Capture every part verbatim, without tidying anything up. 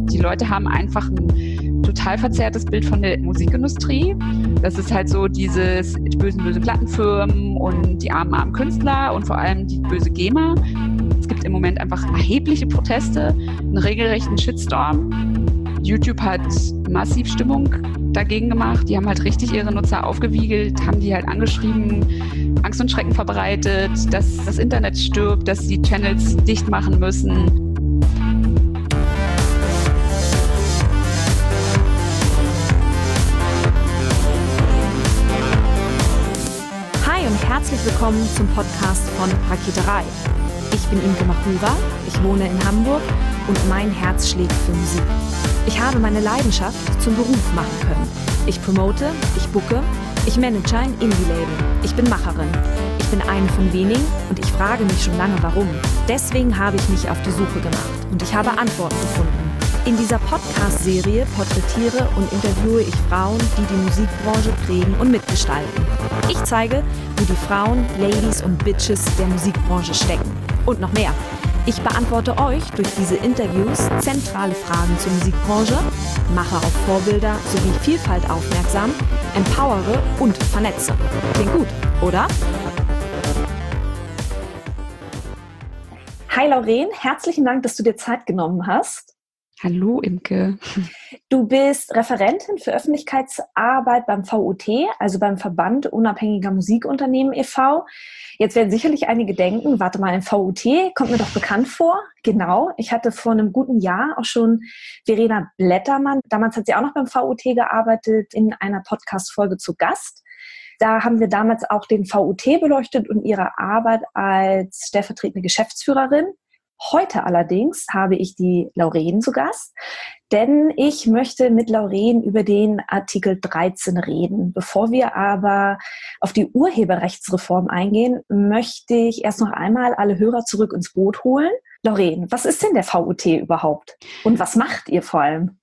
Die Leute haben einfach ein total verzerrtes Bild von der Musikindustrie. Das ist halt so dieses die bösen, böse Plattenfirmen und die armen, armen Künstler und vor allem die böse GEMA. Es gibt im Moment einfach erhebliche Proteste, einen regelrechten Shitstorm. YouTube hat massiv Stimmung dagegen gemacht. Die haben halt richtig ihre Nutzer aufgewiegelt, haben die halt angeschrieben, Angst und Schrecken verbreitet, dass das Internet stirbt, dass die Channels dicht machen müssen. Herzlich willkommen zum Podcast von Raketerei. Ich bin Imke Machura, ich wohne in Hamburg und mein Herz schlägt für Musik. Ich habe meine Leidenschaft zum Beruf machen können. Ich promote, ich booke, ich manage ein Indie-Label. Ich bin Macherin. Ich bin eine von wenigen und ich frage mich schon lange, warum. Deswegen habe ich mich auf die Suche gemacht und ich habe Antworten gefunden. In dieser Podcast-Serie porträtiere und interviewe ich Frauen, die die Musikbranche prägen und mitgestalten. Ich zeige, wo die Frauen, Ladies und Bitches der Musikbranche stecken. Und noch mehr. Ich beantworte euch durch diese Interviews zentrale Fragen zur Musikbranche, mache auf Vorbilder sowie Vielfalt aufmerksam, empowere und vernetze. Klingt gut, oder? Hi Lauren, herzlichen Dank, dass du dir Zeit genommen hast. Hallo Imke. Du bist Referentin für Öffentlichkeitsarbeit beim V U T, also beim Verband Unabhängiger Musikunternehmen e V. Jetzt werden sicherlich einige denken, warte mal, ein V U T kommt mir doch bekannt vor. Genau, ich hatte vor einem guten Jahr auch schon Verena Blättermann, damals hat sie auch noch beim V U T gearbeitet, in einer Podcast-Folge zu Gast. Da haben wir damals auch den V U T beleuchtet und ihre Arbeit als stellvertretende Geschäftsführerin. Heute allerdings habe ich die Lauren zu Gast, denn ich möchte mit Lauren über den Artikel dreizehn reden. Bevor wir aber auf die Urheberrechtsreform eingehen, möchte ich erst noch einmal alle Hörer zurück ins Boot holen. Lauren, was ist denn der V U T überhaupt und was macht ihr vor allem?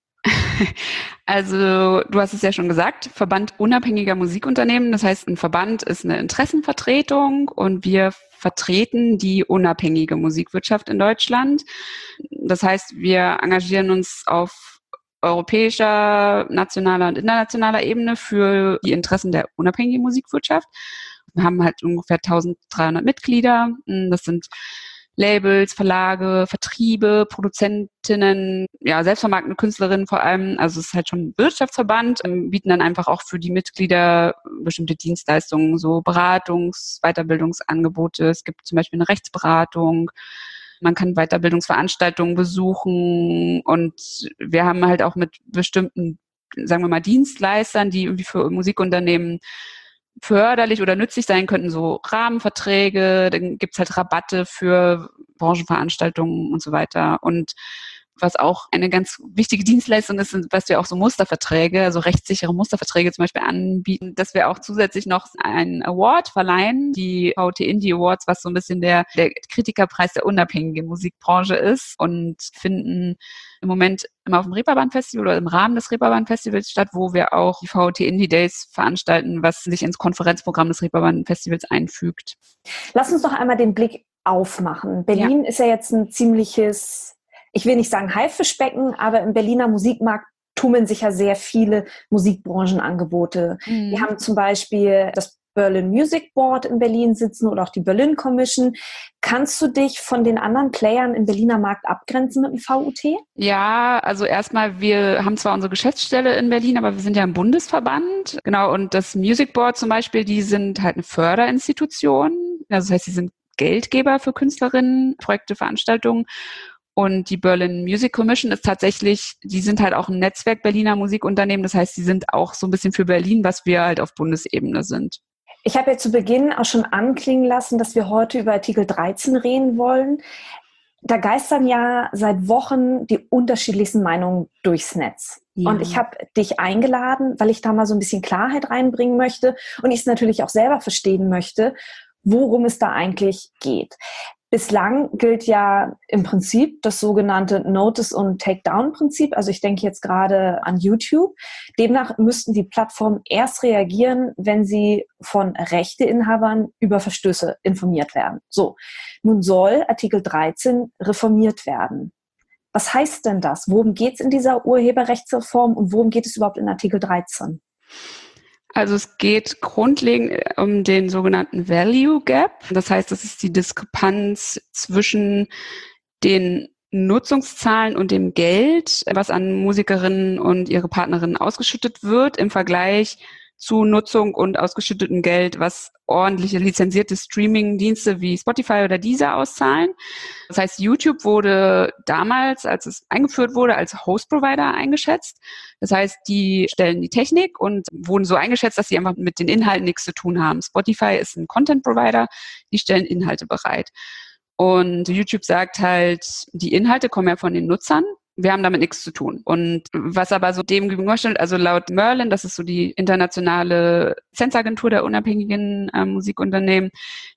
Also du hast es ja schon gesagt, Verband Unabhängiger Musikunternehmen. Das heißt, ein Verband ist eine Interessenvertretung und wir vertreten die unabhängige Musikwirtschaft in Deutschland. Das heißt, wir engagieren uns auf europäischer, nationaler und internationaler Ebene für die Interessen der unabhängigen Musikwirtschaft. Wir haben halt ungefähr eintausenddreihundert Mitglieder. Das sind Labels, Verlage, Vertriebe, Produzentinnen, ja, selbstvermarktende Künstlerinnen vor allem. Also es ist halt schon ein Wirtschaftsverband, bieten dann einfach auch für die Mitglieder bestimmte Dienstleistungen, so Beratungs-, Weiterbildungsangebote. Es gibt zum Beispiel eine Rechtsberatung. Man kann Weiterbildungsveranstaltungen besuchen und wir haben halt auch mit bestimmten, sagen wir mal, Dienstleistern, die irgendwie für Musikunternehmen förderlich oder nützlich sein könnten, so Rahmenverträge, dann gibt's halt Rabatte für Branchenveranstaltungen und so weiter. Und was auch eine ganz wichtige Dienstleistung ist, was wir auch so Musterverträge, also rechtssichere Musterverträge zum Beispiel anbieten, dass wir auch zusätzlich noch einen Award verleihen, die V U T Indie Awards, was so ein bisschen der, der Kritikerpreis der unabhängigen Musikbranche ist und finden im Moment immer auf dem Reeperbahn-Festival oder im Rahmen des Reeperbahn-Festivals statt, wo wir auch die V U T Indie Days veranstalten, was sich ins Konferenzprogramm des Reeperbahn-Festivals einfügt. Lass uns noch einmal den Blick aufmachen. Berlin ja. ist ja jetzt ein ziemliches, ich will nicht sagen Haifischbecken, aber im Berliner Musikmarkt tummeln sich ja sehr viele Musikbranchenangebote. Mhm. Wir haben zum Beispiel das Berlin Music Board in Berlin sitzen oder auch die Berlin Commission. Kannst du dich von den anderen Playern im Berliner Markt abgrenzen mit dem V U T? Ja, also erstmal, wir haben zwar unsere Geschäftsstelle in Berlin, aber wir sind ja ein Bundesverband. Genau, und das Music Board zum Beispiel, die sind halt eine Förderinstitution. Also das heißt, sie sind Geldgeber für Künstlerinnen, Projekte, Veranstaltungen. Und die Berlin Music Commission ist tatsächlich, die sind halt auch ein Netzwerk Berliner Musikunternehmen. Das heißt, die sind auch so ein bisschen für Berlin, was wir halt auf Bundesebene sind. Ich habe ja zu Beginn auch schon anklingen lassen, dass wir heute über Artikel dreizehn reden wollen. Da geistern ja seit Wochen die unterschiedlichsten Meinungen durchs Netz. Ja. Und ich habe dich eingeladen, weil ich da mal so ein bisschen Klarheit reinbringen möchte und ich es natürlich auch selber verstehen möchte, worum es da eigentlich geht. Bislang gilt ja im Prinzip das sogenannte Notice- und Takedown-Prinzip. Also ich denke jetzt gerade an YouTube. Demnach müssten die Plattformen erst reagieren, wenn sie von Rechteinhabern über Verstöße informiert werden. So, nun soll Artikel dreizehn reformiert werden. Was heißt denn das? Worum geht es in dieser Urheberrechtsreform und worum geht es überhaupt in Artikel dreizehn? Also es geht grundlegend um den sogenannten Value Gap. Das heißt, das ist die Diskrepanz zwischen den Nutzungszahlen und dem Geld, was an Musikerinnen und ihre Partnerinnen ausgeschüttet wird, im Vergleich zu Nutzung und ausgeschüttetem Geld, was ordentliche lizenzierte Streaming-Dienste wie Spotify oder Deezer auszahlen. Das heißt, YouTube wurde damals, als es eingeführt wurde, als Host-Provider eingeschätzt. Das heißt, die stellen die Technik und wurden so eingeschätzt, dass sie einfach mit den Inhalten nichts zu tun haben. Spotify ist ein Content-Provider, die stellen Inhalte bereit. Und YouTube sagt halt, die Inhalte kommen ja von den Nutzern. Wir haben damit nichts zu tun. Und was aber so dem gegenüberstellt, also laut Merlin, das ist so die internationale Lizenzagentur der unabhängigen äh, Musikunternehmen,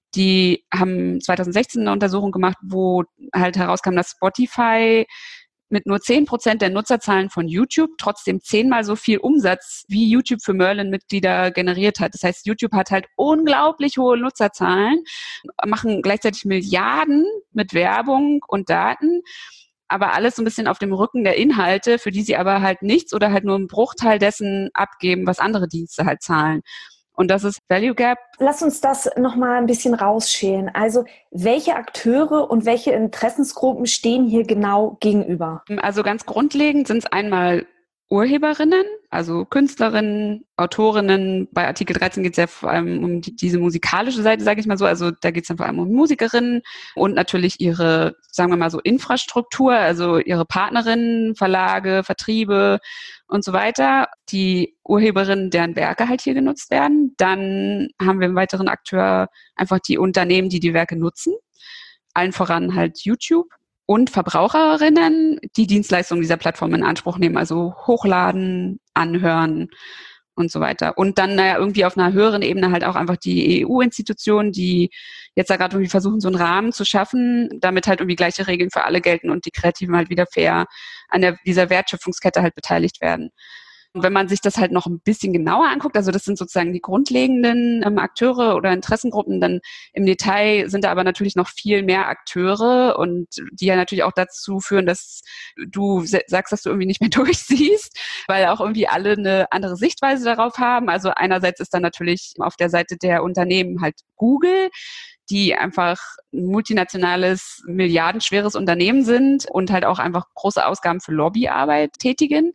die haben zwanzig sechzehn eine Untersuchung gemacht, wo halt herauskam, dass Spotify mit nur zehn Prozent der Nutzerzahlen von YouTube trotzdem zehnmal so viel Umsatz wie YouTube für Merlin-Mitglieder generiert hat. Das heißt, YouTube hat halt unglaublich hohe Nutzerzahlen, machen gleichzeitig Milliarden mit Werbung und Daten, aber alles so ein bisschen auf dem Rücken der Inhalte, für die sie aber halt nichts oder halt nur einen Bruchteil dessen abgeben, was andere Dienste halt zahlen. Und das ist Value Gap. Lass uns das nochmal ein bisschen rausschälen. Also welche Akteure und welche Interessensgruppen stehen hier genau gegenüber? Also ganz grundlegend sind es einmal Urheberinnen, also Künstlerinnen, Autorinnen. Bei Artikel dreizehn geht es ja vor allem um die, diese musikalische Seite, sage ich mal so. Also da geht es dann vor allem um Musikerinnen und natürlich ihre, sagen wir mal so, Infrastruktur, also ihre Partnerinnen, Verlage, Vertriebe und so weiter. Die Urheberinnen, deren Werke halt hier genutzt werden. Dann haben wir einen weiteren Akteur, einfach die Unternehmen, die die Werke nutzen. Allen voran halt YouTube. Und Verbraucherinnen, die Dienstleistungen dieser Plattform in Anspruch nehmen, also hochladen, anhören und so weiter. Und dann naja, irgendwie auf einer höheren Ebene halt auch einfach die E U-Institutionen, die jetzt da gerade irgendwie versuchen, so einen Rahmen zu schaffen, damit halt irgendwie gleiche Regeln für alle gelten und die Kreativen halt wieder fair an der, dieser Wertschöpfungskette halt beteiligt werden. Und wenn man sich das halt noch ein bisschen genauer anguckt, also das sind sozusagen die grundlegenden ähm, Akteure oder Interessengruppen, dann im Detail sind da aber natürlich noch viel mehr Akteure und die ja natürlich auch dazu führen, dass du sagst, dass du irgendwie nicht mehr durchsiehst, weil auch irgendwie alle eine andere Sichtweise darauf haben. Also einerseits ist dann natürlich auf der Seite der Unternehmen halt Google, die einfach ein multinationales, milliardenschweres Unternehmen sind und halt auch einfach große Ausgaben für Lobbyarbeit tätigen.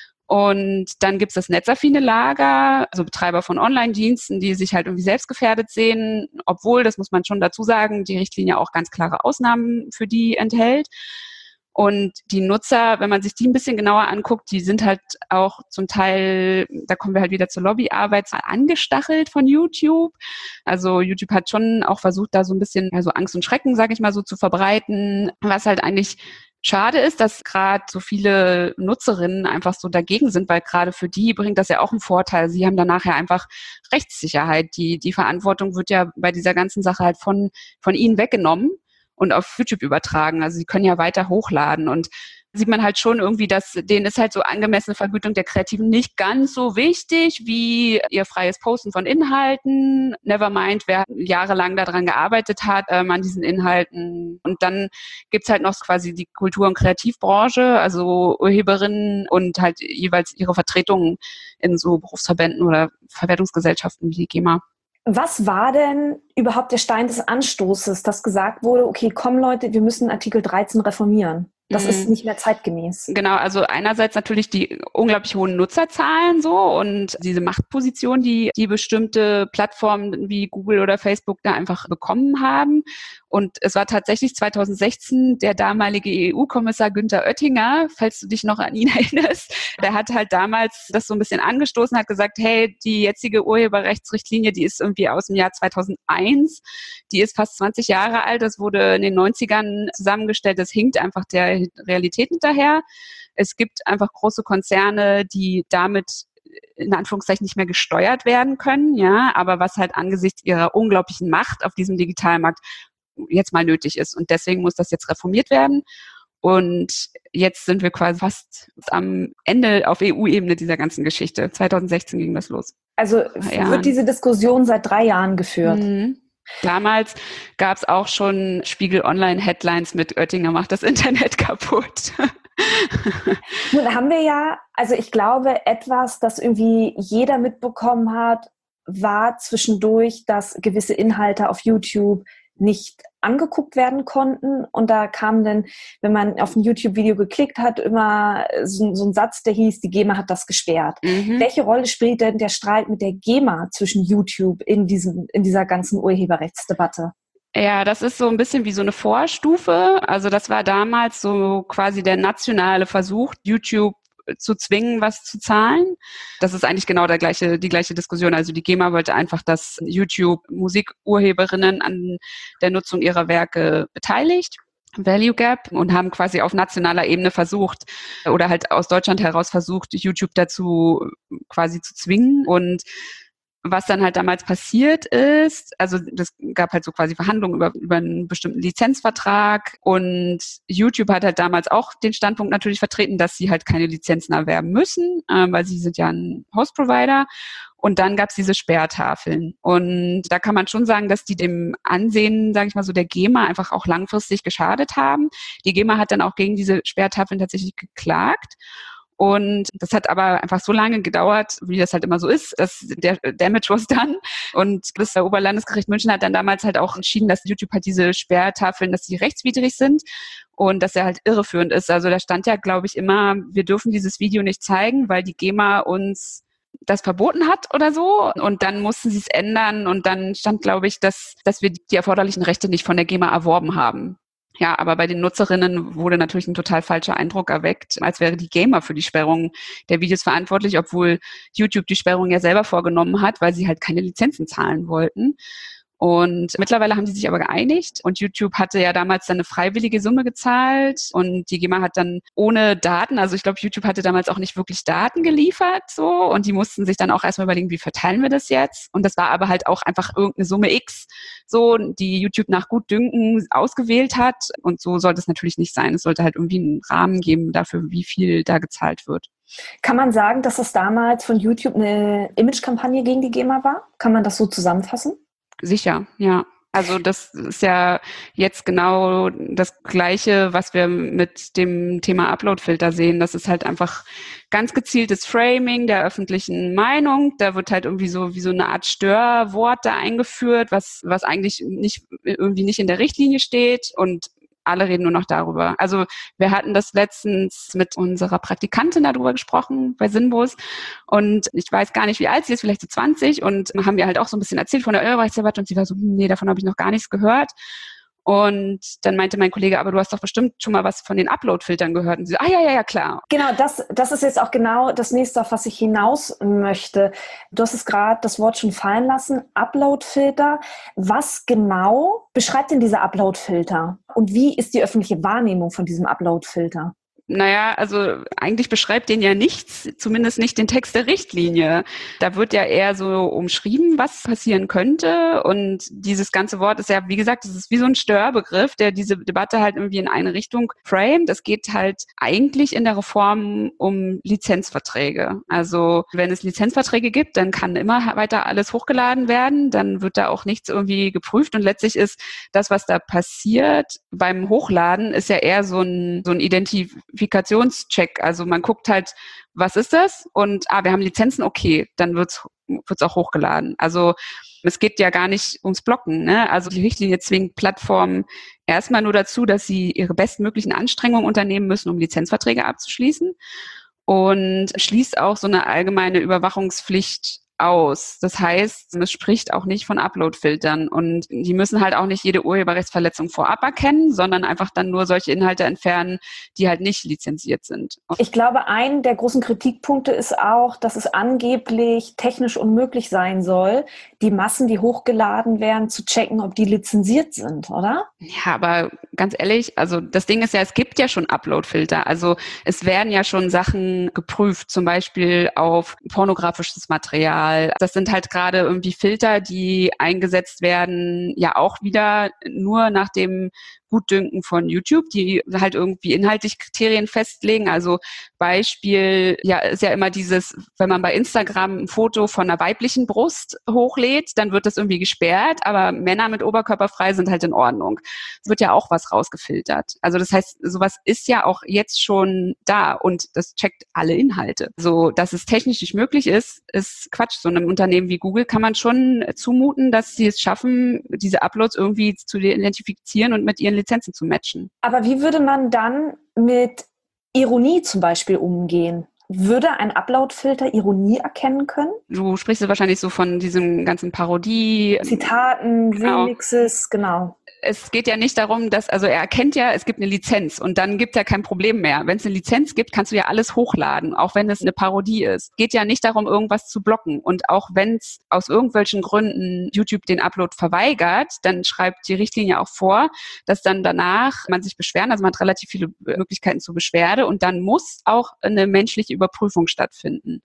Und dann gibt's das netzaffine Lager, also Betreiber von Online-Diensten, die sich halt irgendwie selbst gefährdet sehen, obwohl, das muss man schon dazu sagen, die Richtlinie auch ganz klare Ausnahmen für die enthält. Und die Nutzer, wenn man sich die ein bisschen genauer anguckt, die sind halt auch zum Teil, da kommen wir halt wieder zur Lobbyarbeit, angestachelt von YouTube. Also YouTube hat schon auch versucht, da so ein bisschen also Angst und Schrecken, sage ich mal so, zu verbreiten, was halt eigentlich schade ist, dass gerade so viele Nutzerinnen einfach so dagegen sind, weil gerade für die bringt das ja auch einen Vorteil. Sie haben dann nachher einfach Rechtssicherheit. Die, die Verantwortung wird ja bei dieser ganzen Sache halt von, von ihnen weggenommen und auf YouTube übertragen. Also sie können ja weiter hochladen und sieht man halt schon irgendwie, dass denen ist halt so angemessene Vergütung der Kreativen nicht ganz so wichtig wie ihr freies Posten von Inhalten. Nevermind, wer jahrelang daran gearbeitet hat, ähm, an diesen Inhalten. Und dann gibt's halt noch quasi die Kultur- und Kreativbranche, also Urheberinnen und halt jeweils ihre Vertretungen in so Berufsverbänden oder Verwertungsgesellschaften wie die GEMA. Was war denn überhaupt der Stein des Anstoßes, dass gesagt wurde, okay, komm Leute, wir müssen Artikel dreizehn reformieren? Das mhm. ist nicht mehr zeitgemäß. Genau, also einerseits natürlich die unglaublich hohen Nutzerzahlen so und diese Machtposition, die die bestimmte Plattformen wie Google oder Facebook da einfach bekommen haben. Und es war tatsächlich zwanzig sechzehn der damalige E U-Kommissar Günther Oettinger, falls du dich noch an ihn erinnerst, der hat halt damals das so ein bisschen angestoßen, hat gesagt, hey, die jetzige Urheberrechtsrichtlinie, die ist irgendwie aus dem Jahr zweitausendeins, die ist fast zwanzig Jahre alt, das wurde in den neunzigern zusammengestellt, das hinkt einfach der Realität hinterher. Es gibt einfach große Konzerne, die damit in Anführungszeichen nicht mehr gesteuert werden können, ja, aber was halt angesichts ihrer unglaublichen Macht auf diesem Digitalmarkt jetzt mal nötig ist. Und deswegen muss das jetzt reformiert werden. Und jetzt sind wir quasi fast am Ende auf E U-Ebene dieser ganzen Geschichte. zwanzig sechzehn ging das los. Also wird diese Diskussion seit drei Jahren geführt? Mhm. Damals gab es auch schon Spiegel Online-Headlines mit Oettinger macht das Internet kaputt. Nun haben wir ja, also ich glaube, etwas, das irgendwie jeder mitbekommen hat, war zwischendurch, dass gewisse Inhalte auf YouTube nicht angeguckt werden konnten. Und da kam dann, wenn man auf ein YouTube-Video geklickt hat, immer so, so ein Satz, der hieß, die GEMA hat das gesperrt. Mhm. Welche Rolle spielt denn der Streit mit der GEMA zwischen YouTube in diesem, in dieser ganzen Urheberrechtsdebatte? Ja, das ist so ein bisschen wie so eine Vorstufe. Also das war damals so quasi der nationale Versuch, YouTube zu zwingen, was zu zahlen. Das ist eigentlich genau der gleiche, die gleiche Diskussion. Also die GEMA wollte einfach, dass YouTube Musikurheberinnen an der Nutzung ihrer Werke beteiligt. Value Gap, und haben quasi auf nationaler Ebene versucht oder halt aus Deutschland heraus versucht, YouTube dazu quasi zu zwingen. Und was dann halt damals passiert ist, also das gab halt so quasi Verhandlungen über, über einen bestimmten Lizenzvertrag, und YouTube hat halt damals auch den Standpunkt natürlich vertreten, dass sie halt keine Lizenzen erwerben müssen, äh, weil sie sind ja ein Host-Provider. Und dann gab es diese Sperrtafeln. Und da kann man schon sagen, dass die dem Ansehen, sage ich mal so, der GEMA einfach auch langfristig geschadet haben. Die GEMA hat dann auch gegen diese Sperrtafeln tatsächlich geklagt. Und das hat aber einfach so lange gedauert, wie das halt immer so ist, dass der Damage was done. Und das Oberlandesgericht München hat dann damals halt auch entschieden, dass YouTube halt diese Sperrtafeln, dass die rechtswidrig sind und dass er halt irreführend ist. Also da stand ja, glaube ich, immer, wir dürfen dieses Video nicht zeigen, weil die GEMA uns das verboten hat oder so. Und dann mussten sie es ändern. Und dann stand, glaube ich, dass, dass wir die erforderlichen Rechte nicht von der GEMA erworben haben. Ja, aber bei den Nutzerinnen wurde natürlich ein total falscher Eindruck erweckt, als wäre die GEMA für die Sperrung der Videos verantwortlich, obwohl YouTube die Sperrung ja selber vorgenommen hat, weil sie halt keine Lizenzen zahlen wollten. Und mittlerweile haben sie sich aber geeinigt, und YouTube hatte ja damals dann eine freiwillige Summe gezahlt, und die GEMA hat dann ohne Daten, also ich glaube, YouTube hatte damals auch nicht wirklich Daten geliefert, so, und die mussten sich dann auch erstmal überlegen, wie verteilen wir das jetzt? Und das war aber halt auch einfach irgendeine Summe X, so, die YouTube nach Gutdünken ausgewählt hat, und so sollte es natürlich nicht sein. Es sollte halt irgendwie einen Rahmen geben dafür, wie viel da gezahlt wird. Kann man sagen, dass das damals von YouTube eine Imagekampagne gegen die GEMA war? Kann man das so zusammenfassen? Sicher, ja. Also das ist ja jetzt genau das Gleiche, was wir mit dem Thema Uploadfilter sehen. Das ist halt einfach ganz gezieltes Framing der öffentlichen Meinung. Da wird halt irgendwie so wie so eine Art Störwort da eingeführt, was was eigentlich nicht irgendwie nicht in der Richtlinie steht, und alle reden nur noch darüber. Also wir hatten das letztens mit unserer Praktikantin darüber gesprochen bei Sinbus, und ich weiß gar nicht, wie alt sie ist, vielleicht so zwanzig, und haben wir halt auch so ein bisschen erzählt von der Urheberrechtsdebatte, und sie war so, nee, davon habe ich noch gar nichts gehört. Und dann meinte mein Kollege, aber du hast doch bestimmt schon mal was von den Upload-Filtern gehört. Und sie so, ah ja, ja, ja, klar. Genau, das, das ist jetzt auch genau das nächste, auf was ich hinaus möchte. Du hast es gerade das Wort schon fallen lassen, Upload-Filter. Was genau beschreibt denn dieser Upload-Filter? Und wie ist die öffentliche Wahrnehmung von diesem Upload-Filter? Naja, also eigentlich beschreibt den ja nichts, zumindest nicht den Text der Richtlinie. Da wird ja eher so umschrieben, was passieren könnte. Und dieses ganze Wort ist ja, wie gesagt, das ist wie so ein Störbegriff, der diese Debatte halt irgendwie in eine Richtung framet. Es geht halt eigentlich in der Reform um Lizenzverträge. Also wenn es Lizenzverträge gibt, dann kann immer weiter alles hochgeladen werden. Dann wird da auch nichts irgendwie geprüft. Und letztlich ist das, was da passiert beim Hochladen, ist ja eher so ein, so ein Identif Verifikationscheck. Also man guckt halt, was ist das? Und ah, wir haben Lizenzen, okay, dann wird's wird's auch hochgeladen. Also es geht ja gar nicht ums Blocken, ne? Also die Richtlinie zwingt Plattformen erstmal nur dazu, dass sie ihre bestmöglichen Anstrengungen unternehmen müssen, um Lizenzverträge abzuschließen, und schließt auch so eine allgemeine Überwachungspflicht aus. Das heißt, es spricht auch nicht von Upload-Filtern, und die müssen halt auch nicht jede Urheberrechtsverletzung vorab erkennen, sondern einfach dann nur solche Inhalte entfernen, die halt nicht lizenziert sind. Ich glaube, ein der großen Kritikpunkte ist auch, dass es angeblich technisch unmöglich sein soll, die Massen, die hochgeladen werden, zu checken, ob die lizenziert sind, oder? Ja, aber ganz ehrlich, also das Ding ist ja, es gibt ja schon Upload-Filter. Also es werden ja schon Sachen geprüft, zum Beispiel auf pornografisches Material. Das sind halt gerade irgendwie Filter, die eingesetzt werden, ja auch wieder nur nach dem Gutdünken von YouTube, die halt irgendwie inhaltlich Kriterien festlegen. Also Beispiel, ja, ist ja immer dieses, wenn man bei Instagram ein Foto von einer weiblichen Brust hochlädt, dann wird das irgendwie gesperrt, aber Männer mit Oberkörper frei sind halt in Ordnung. Es wird ja auch was rausgefiltert. Also das heißt, sowas ist ja auch jetzt schon da und das checkt alle Inhalte. So, dass es technisch nicht möglich ist, ist Quatsch. So einem Unternehmen wie Google kann man schon zumuten, dass sie es schaffen, diese Uploads irgendwie zu identifizieren und mit ihren Lizenzen zu matchen. Aber wie würde man dann mit Ironie zum Beispiel umgehen? Würde ein Upload-Filter Ironie erkennen können? Du sprichst ja wahrscheinlich so von diesem ganzen Parodie. Zitaten, genau. Remixes, genau. Es geht ja nicht darum, dass, also er erkennt ja, es gibt eine Lizenz und dann gibt er kein Problem mehr. Wenn es eine Lizenz gibt, kannst du ja alles hochladen, auch wenn es eine Parodie ist. Geht ja nicht darum, irgendwas zu blocken. Und auch wenn es aus irgendwelchen Gründen YouTube den Upload verweigert, dann schreibt die Richtlinie auch vor, dass dann danach man sich beschweren, also man hat relativ viele Möglichkeiten zur Beschwerde und dann muss auch eine menschliche Überprüfung stattfinden.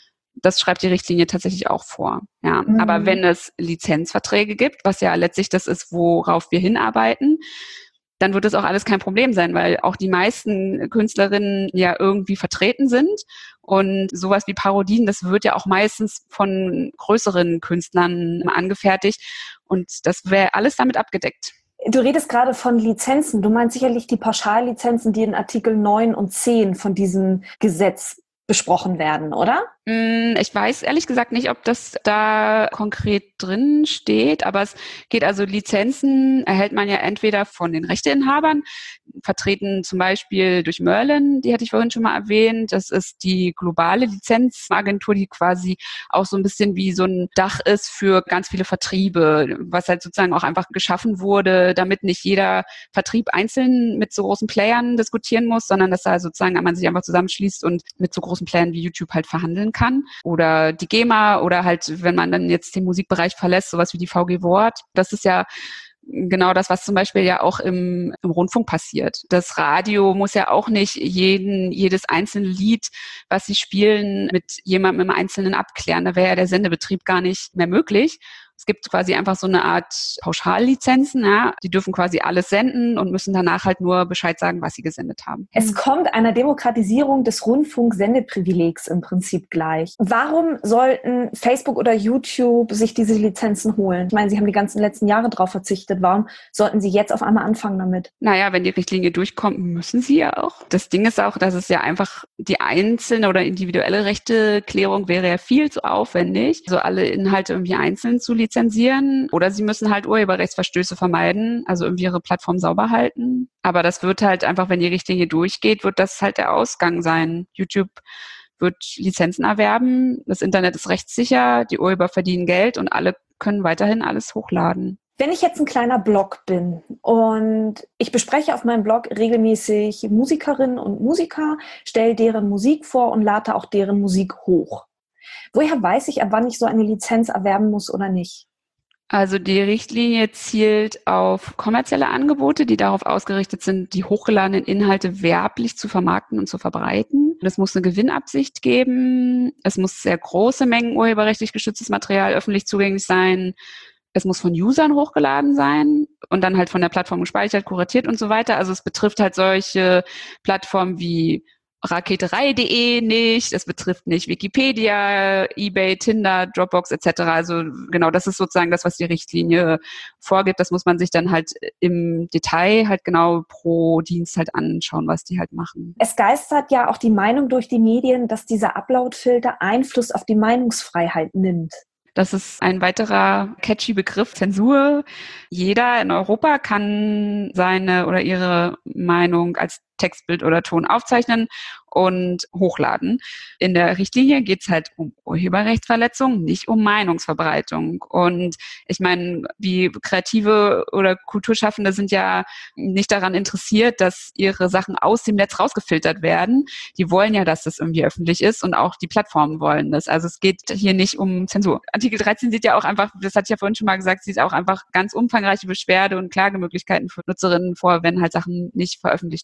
Das schreibt die Richtlinie tatsächlich auch vor. Ja, mhm. Aber wenn es Lizenzverträge gibt, was ja letztlich das ist, worauf wir hinarbeiten, dann wird das auch alles kein Problem sein, weil auch die meisten Künstlerinnen ja irgendwie vertreten sind. Und sowas wie Parodien, das wird ja auch meistens von größeren Künstlern angefertigt. Und das wäre alles damit abgedeckt. Du redest gerade von Lizenzen. Du meinst sicherlich die Pauschallizenzen, die in Artikel neun und zehn von diesem Gesetz besprochen werden, oder? Ich weiß ehrlich gesagt nicht, ob das da konkret drin steht, aber es geht also, Lizenzen erhält man ja entweder von den Rechteinhabern, vertreten zum Beispiel durch Merlin, die hatte ich vorhin schon mal erwähnt. Das ist die globale Lizenzagentur, die quasi auch so ein bisschen wie so ein Dach ist für ganz viele Vertriebe, was halt sozusagen auch einfach geschaffen wurde, damit nicht jeder Vertrieb einzeln mit so großen Playern diskutieren muss, sondern dass da sozusagen man sich einfach zusammenschließt und mit so großen Playern wie YouTube halt verhandeln kann. Oder die GEMA oder halt, wenn man dann jetzt den Musikbereich verlässt, sowas wie die V G Wort. Das ist ja genau das, was zum Beispiel ja auch im, im Rundfunk passiert. Das Radio muss ja auch nicht jeden, jedes einzelne Lied, was sie spielen, mit jemandem im Einzelnen abklären. Da wäre ja der Sendebetrieb gar nicht mehr möglich. Es gibt quasi einfach so eine Art Pauschallizenzen, ja. Die dürfen quasi alles senden und müssen danach halt nur Bescheid sagen, was sie gesendet haben. Es kommt einer Demokratisierung des Rundfunk-Sendeprivilegs im Prinzip gleich. Warum sollten Facebook oder YouTube sich diese Lizenzen holen? Ich meine, sie haben die ganzen letzten Jahre drauf verzichtet. Warum sollten sie jetzt auf einmal anfangen damit? Naja, wenn die Richtlinie durchkommt, müssen sie ja auch. Das Ding ist auch, dass es ja einfach die einzelne oder individuelle Rechteklärung wäre ja viel zu aufwendig, also alle Inhalte irgendwie einzeln zu lizenzieren. Lizenzieren oder sie müssen halt Urheberrechtsverstöße vermeiden, also irgendwie ihre Plattform sauber halten. Aber das wird halt einfach, wenn die Richtlinie durchgeht, wird das halt der Ausgang sein. YouTube wird Lizenzen erwerben, das Internet ist rechtssicher, die Urheber verdienen Geld und alle können weiterhin alles hochladen. Wenn ich jetzt ein kleiner Blog bin und ich bespreche auf meinem Blog regelmäßig Musikerinnen und Musiker, stelle deren Musik vor und lade auch deren Musik hoch. Woher weiß ich, ab wann ich so eine Lizenz erwerben muss oder nicht? Also die Richtlinie zielt auf kommerzielle Angebote, die darauf ausgerichtet sind, die hochgeladenen Inhalte werblich zu vermarkten und zu verbreiten. Es muss eine Gewinnabsicht geben. Es muss sehr große Mengen urheberrechtlich geschütztes Material öffentlich zugänglich sein. Es muss von Usern hochgeladen sein und dann halt von der Plattform gespeichert, kuratiert und so weiter. Also es betrifft halt solche Plattformen wie Raketerei punkt de nicht, es betrifft nicht Wikipedia, eBay, Tinder, Dropbox et cetera. Also genau, das ist sozusagen das, was die Richtlinie vorgibt. Das muss man sich dann halt im Detail halt genau pro Dienst halt anschauen, was die halt machen. Es geistert ja auch die Meinung durch die Medien, dass dieser Upload-Filter Einfluss auf die Meinungsfreiheit nimmt. Das ist ein weiterer catchy Begriff, Zensur. Jeder in Europa kann seine oder ihre Meinung als Text, Bild oder Ton aufzeichnen und hochladen. In der Richtlinie geht es halt um Urheberrechtsverletzung, nicht um Meinungsverbreitung. Und ich meine, wie Kreative oder Kulturschaffende sind ja nicht daran interessiert, dass ihre Sachen aus dem Netz rausgefiltert werden. Die wollen ja, dass das irgendwie öffentlich ist und auch die Plattformen wollen das. Also es geht hier nicht um Zensur. Artikel dreizehn sieht ja auch einfach, das hatte ich ja vorhin schon mal gesagt, sieht auch einfach ganz umfangreiche Beschwerde- und Klagemöglichkeiten für Nutzerinnen vor, wenn halt Sachen nicht veröffentlicht werden.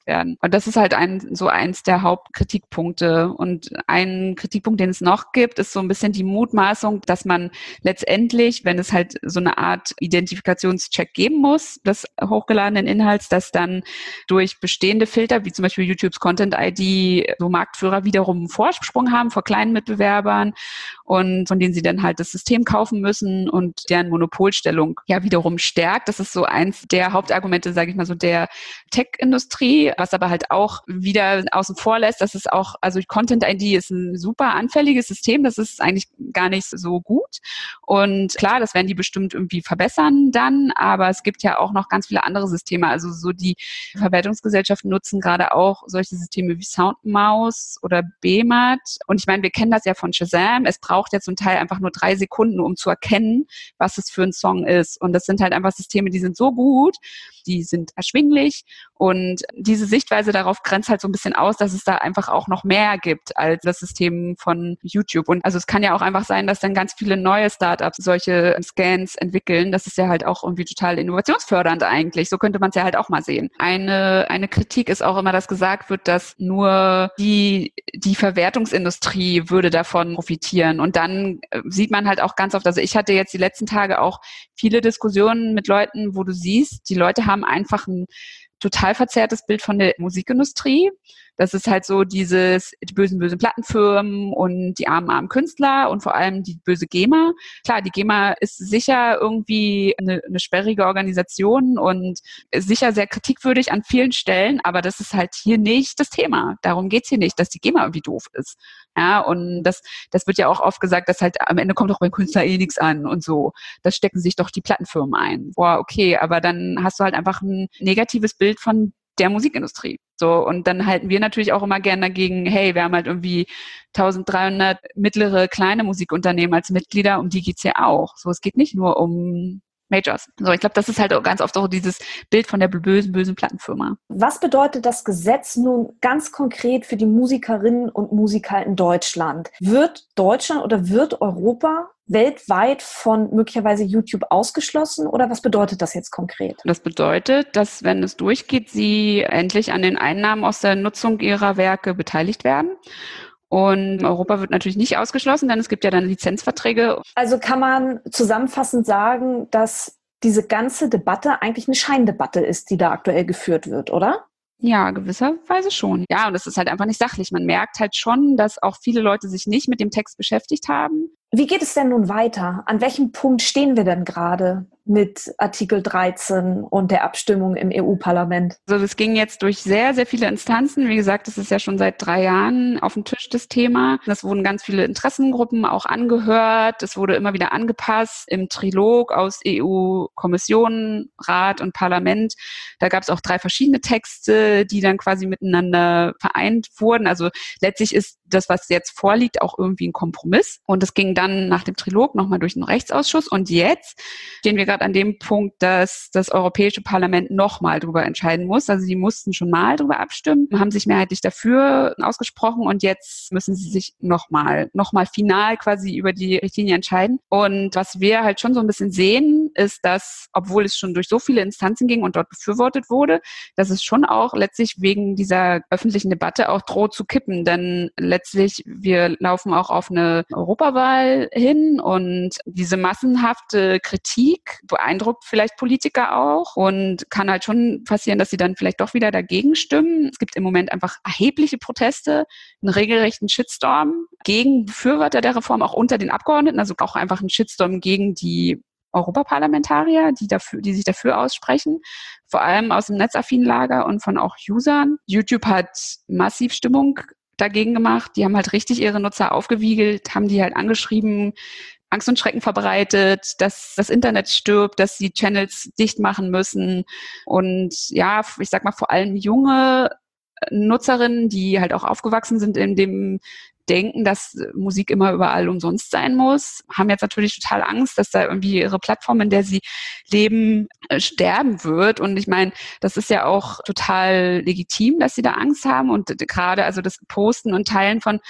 Und das ist halt ein, so eins der Hauptkritikpunkte. Und ein Kritikpunkt, den es noch gibt, ist so ein bisschen die Mutmaßung, dass man letztendlich, wenn es halt so eine Art Identifikationscheck geben muss, des hochgeladenen Inhalts, dass dann durch bestehende Filter, wie zum Beispiel YouTubes Content I D, so Marktführer wiederum einen Vorsprung haben vor kleinen Mitbewerbern und von denen sie dann halt das System kaufen müssen und deren Monopolstellung ja wiederum stärkt. Das ist so eins der Hauptargumente, sage ich mal so, der Tech-Industrie, was aber halt auch wieder außen vor lässt, dass es auch, also Content I D ist ein super anfälliges System, das ist eigentlich gar nicht so gut. Und klar, das werden die bestimmt irgendwie verbessern dann, aber es gibt ja auch noch ganz viele andere Systeme. Also so die Verwertungsgesellschaften nutzen gerade auch solche Systeme wie Soundmaus oder B M A T. Und ich meine, wir kennen das ja von Shazam. Es braucht ja zum Teil einfach nur drei Sekunden, um zu erkennen, was es für ein Song ist. Und das sind halt einfach Systeme, die sind so gut, die sind erschwinglich. Und diese Sichtweise darauf grenzt halt so ein bisschen aus, dass es da einfach auch noch mehr gibt als das System von YouTube. Und also es kann ja auch einfach sein, dass dann ganz viele neue Startups solche Scans entwickeln. Das ist ja halt auch irgendwie total innovationsfördernd eigentlich. So könnte man es ja halt auch mal sehen. Eine, eine Kritik ist auch immer, dass gesagt wird, dass nur die, die Verwertungsindustrie würde davon profitieren. Und dann sieht man halt auch ganz oft, also ich hatte jetzt die letzten Tage auch viele Diskussionen mit Leuten, wo du siehst, die Leute haben einfach ein total verzerrtes Bild von der Musikindustrie. Das ist halt so dieses, die bösen, bösen Plattenfirmen und die armen, armen Künstler und vor allem die böse GEMA. Klar, die GEMA ist sicher irgendwie eine, eine sperrige Organisation und ist sicher sehr kritikwürdig an vielen Stellen, aber das ist halt hier nicht das Thema. Darum geht's hier nicht, dass die GEMA irgendwie doof ist. Ja, und das, das wird ja auch oft gesagt, dass halt am Ende kommt doch beim Künstler eh nichts an und so. Das stecken sich doch die Plattenfirmen ein. Boah, okay, aber dann hast du halt einfach ein negatives Bild von der Musikindustrie. So, und dann halten wir natürlich auch immer gern dagegen, hey, wir haben halt irgendwie dreizehnhundert mittlere, kleine Musikunternehmen als Mitglieder, um die geht's ja auch. So, es geht nicht nur um Majors. So, ich glaube, das ist halt auch ganz oft auch dieses Bild von der bösen, bösen Plattenfirma. Was bedeutet das Gesetz nun ganz konkret für die Musikerinnen und Musiker in Deutschland? Wird Deutschland oder wird Europa weltweit von möglicherweise YouTube ausgeschlossen oder was bedeutet das jetzt konkret? Das bedeutet, dass, wenn es durchgeht, sie endlich an den Einnahmen aus der Nutzung ihrer Werke beteiligt werden. Und Europa wird natürlich nicht ausgeschlossen, denn es gibt ja dann Lizenzverträge. Also kann man zusammenfassend sagen, dass diese ganze Debatte eigentlich eine Scheindebatte ist, die da aktuell geführt wird, oder? Ja, gewisserweise schon. Ja, und es ist halt einfach nicht sachlich. Man merkt halt schon, dass auch viele Leute sich nicht mit dem Text beschäftigt haben. Wie geht es denn nun weiter? An welchem Punkt stehen wir denn gerade mit Artikel dreizehn und der Abstimmung im E U-Parlament? Also das ging jetzt durch sehr, sehr viele Instanzen. Wie gesagt, das ist ja schon seit drei Jahren auf dem Tisch, das Thema. Es wurden ganz viele Interessengruppen auch angehört. Es wurde immer wieder angepasst im Trilog aus E U-Kommission, Rat und Parlament. Da gab es auch drei verschiedene Texte, die dann quasi miteinander vereint wurden. Also letztlich ist das, was jetzt vorliegt, auch irgendwie ein Kompromiss. Und es ging dann nach dem Trilog nochmal durch den Rechtsausschuss. Und jetzt stehen wir gerade an dem Punkt, dass das Europäische Parlament nochmal drüber entscheiden muss. Also sie mussten schon mal drüber abstimmen, haben sich mehrheitlich dafür ausgesprochen und jetzt müssen sie sich nochmal, nochmal final quasi über die Richtlinie entscheiden. Und was wir halt schon so ein bisschen sehen, ist, dass, obwohl es schon durch so viele Instanzen ging und dort befürwortet wurde, dass es schon auch letztlich wegen dieser öffentlichen Debatte auch droht zu kippen. Denn letztlich, wir laufen auch auf eine Europawahl hin und diese massenhafte Kritik beeindruckt vielleicht Politiker auch und kann halt schon passieren, dass sie dann vielleicht doch wieder dagegen stimmen. Es gibt im Moment einfach erhebliche Proteste, einen regelrechten Shitstorm gegen Befürworter der Reform, auch unter den Abgeordneten, also auch einfach einen Shitstorm gegen die Europaparlamentarier, die dafür, die sich dafür aussprechen, vor allem aus dem netzaffinen Lager und von auch Usern. YouTube hat massiv Stimmung dagegen gemacht. Die haben halt richtig ihre Nutzer aufgewiegelt, haben die halt angeschrieben, Angst und Schrecken verbreitet, dass das Internet stirbt, dass sie Channels dicht machen müssen. Und ja, ich sag mal vor allem junge Nutzerinnen, die halt auch aufgewachsen sind in dem Denken, dass Musik immer überall umsonst sein muss, haben jetzt natürlich total Angst, dass da irgendwie ihre Plattform, in der sie leben, sterben wird. Und ich meine, das ist ja auch total legitim, dass sie da Angst haben. Und gerade also das Posten und Teilen von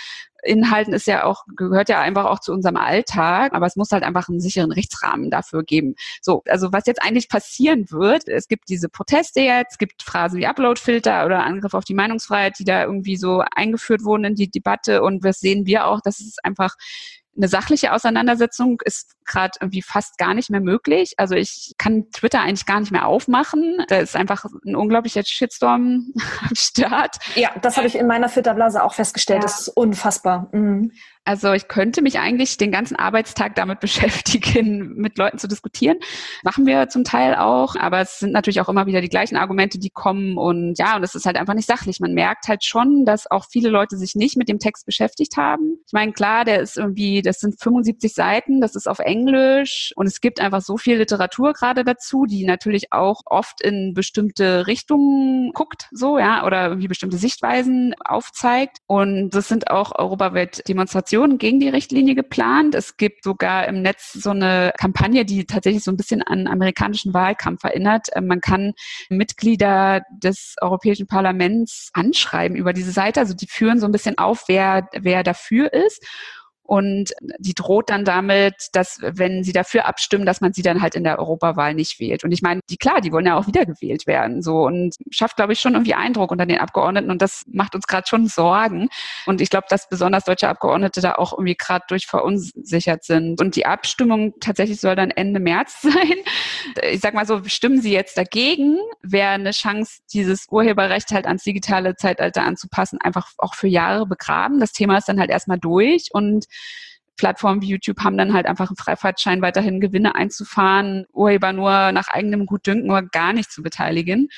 Inhalten ist ja auch, gehört ja einfach auch zu unserem Alltag, aber es muss halt einfach einen sicheren Rechtsrahmen dafür geben. So, also was jetzt eigentlich passieren wird, es gibt diese Proteste jetzt, es gibt Phrasen wie Uploadfilter oder Angriff auf die Meinungsfreiheit, die da irgendwie so eingeführt wurden in die Debatte, und das sehen wir auch, dass es einfach eine sachliche Auseinandersetzung ist gerade irgendwie fast gar nicht mehr möglich. Also ich kann Twitter eigentlich gar nicht mehr aufmachen. Da ist einfach ein unglaublicher Shitstorm am Start. Ja, das habe ich in meiner Twitter-Blase auch festgestellt. Ja. Das ist unfassbar. Mhm. Also ich könnte mich eigentlich den ganzen Arbeitstag damit beschäftigen, mit Leuten zu diskutieren. Machen wir zum Teil auch, aber es sind natürlich auch immer wieder die gleichen Argumente, die kommen, und ja, und es ist halt einfach nicht sachlich. Man merkt halt schon, dass auch viele Leute sich nicht mit dem Text beschäftigt haben. Ich meine, klar, der ist irgendwie, das sind fünfundsiebzig Seiten, das ist auf Englisch, und es gibt einfach so viel Literatur gerade dazu, die natürlich auch oft in bestimmte Richtungen guckt, so, ja, oder irgendwie bestimmte Sichtweisen aufzeigt, und es sind auch europaweit Demonstrationen gegen die Richtlinie geplant. Es gibt sogar im Netz so eine Kampagne, die tatsächlich so ein bisschen an amerikanischen Wahlkampf erinnert. Man kann Mitglieder des Europäischen Parlaments anschreiben über diese Seite. Also die führen so ein bisschen auf, wer, wer dafür ist. Und die droht dann damit, dass, wenn sie dafür abstimmen, dass man sie dann halt in der Europawahl nicht wählt. Und ich meine, die klar, die wollen ja auch wiedergewählt werden, so, und schafft, glaube ich, schon irgendwie Eindruck unter den Abgeordneten, und das macht uns gerade schon Sorgen. Und ich glaube, dass besonders deutsche Abgeordnete da auch irgendwie gerade durch verunsichert sind. Und die Abstimmung tatsächlich soll dann Ende März sein. Ich sag mal so, stimmen sie jetzt dagegen, wäre eine Chance, dieses Urheberrecht halt ans digitale Zeitalter anzupassen, einfach auch für Jahre begraben. Das Thema ist dann halt erstmal durch, und Plattformen wie YouTube haben dann halt einfach einen Freifahrtschein, weiterhin Gewinne einzufahren, Urheber nur nach eigenem Gutdünken oder gar nicht zu beteiligen.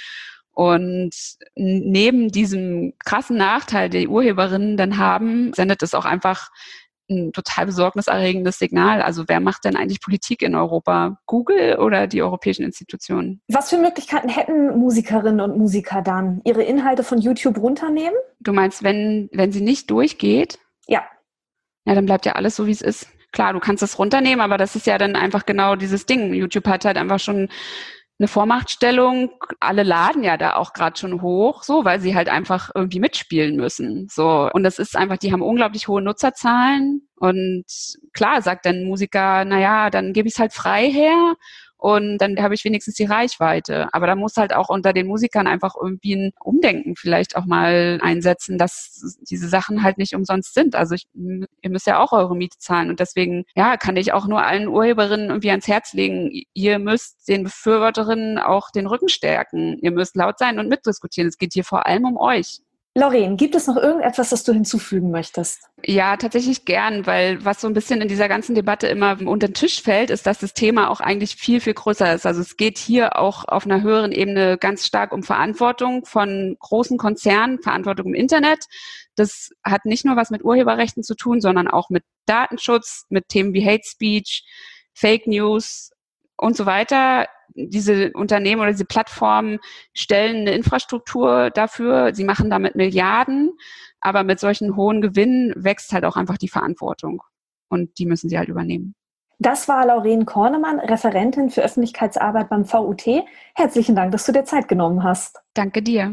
Und neben diesem krassen Nachteil, den die Urheberinnen dann haben, sendet es auch einfach ein total besorgniserregendes Signal. Also wer macht denn eigentlich Politik in Europa? Google oder die europäischen Institutionen? Was für Möglichkeiten hätten Musikerinnen und Musiker dann? Ihre Inhalte von YouTube runternehmen? Du meinst, wenn, wenn sie nicht durchgeht? Ja. Ja, dann bleibt ja alles so, wie es ist. Klar, du kannst es runternehmen, aber das ist ja dann einfach genau dieses Ding. YouTube hat halt einfach schon eine Vormachtstellung. Alle laden ja da auch gerade schon hoch, so, weil sie halt einfach irgendwie mitspielen müssen. So, und das ist einfach, die haben unglaublich hohe Nutzerzahlen. Und klar, sagt dann ein Musiker, naja, dann gebe ich es halt frei her. Und dann habe ich wenigstens die Reichweite. Aber da muss halt auch unter den Musikern einfach irgendwie ein Umdenken vielleicht auch mal einsetzen, dass diese Sachen halt nicht umsonst sind. Also ich, ihr müsst ja auch eure Miete zahlen. Und deswegen, ja, kann ich auch nur allen Urheberinnen irgendwie ans Herz legen, ihr müsst den Befürworterinnen auch den Rücken stärken. Ihr müsst laut sein und mitdiskutieren. Es geht hier vor allem um euch. Lauren, gibt es noch irgendetwas, das du hinzufügen möchtest? Ja, tatsächlich gern, weil was so ein bisschen in dieser ganzen Debatte immer unter den Tisch fällt, ist, dass das Thema auch eigentlich viel, viel größer ist. Also es geht hier auch auf einer höheren Ebene ganz stark um Verantwortung von großen Konzernen, Verantwortung im Internet. Das hat nicht nur was mit Urheberrechten zu tun, sondern auch mit Datenschutz, mit Themen wie Hate Speech, Fake News und so weiter. Diese Unternehmen oder diese Plattformen stellen eine Infrastruktur dafür. Sie machen damit Milliarden, aber mit solchen hohen Gewinnen wächst halt auch einfach die Verantwortung. Und die müssen sie halt übernehmen. Das war Lauren Kornemann, Referentin für Öffentlichkeitsarbeit beim V U T. Herzlichen Dank, dass du dir Zeit genommen hast. Danke dir.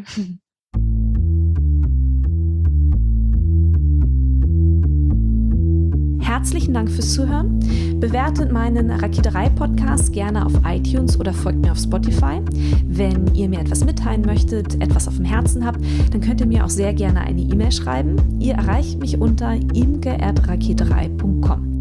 Herzlichen Dank fürs Zuhören. Bewertet meinen Raketerei-Podcast gerne auf iTunes oder folgt mir auf Spotify. Wenn ihr mir etwas mitteilen möchtet, etwas auf dem Herzen habt, dann könnt ihr mir auch sehr gerne eine E-Mail schreiben. Ihr erreicht mich unter imke at raketerei punkt com.